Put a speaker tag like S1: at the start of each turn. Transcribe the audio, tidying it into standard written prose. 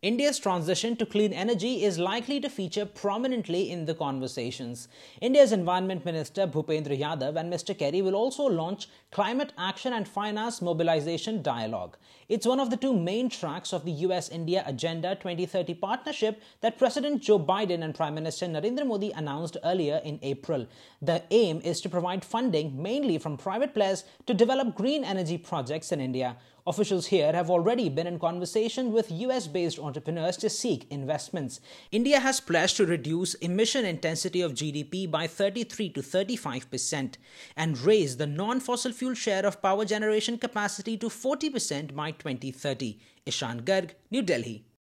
S1: India's transition to clean energy is likely to feature prominently in the conversations. India's Environment Minister Bhupendra Yadav and Mr. Kerry will also launch Climate Action and Finance Mobilization Dialogue. It's one of the two main tracks of the US-India Agenda 2030 partnership that President Joe Biden and Prime Minister Narendra Modi announced earlier in April. The aim is to provide funding mainly from private players to develop green energy projects in India. Officials here have already been in conversation with US-based entrepreneurs to seek investments. India has pledged to reduce emission intensity of GDP by 33 to 35% and raise the non-fossil fuel share of power generation capacity to 40% by 2030. Ishan Garg, New Delhi.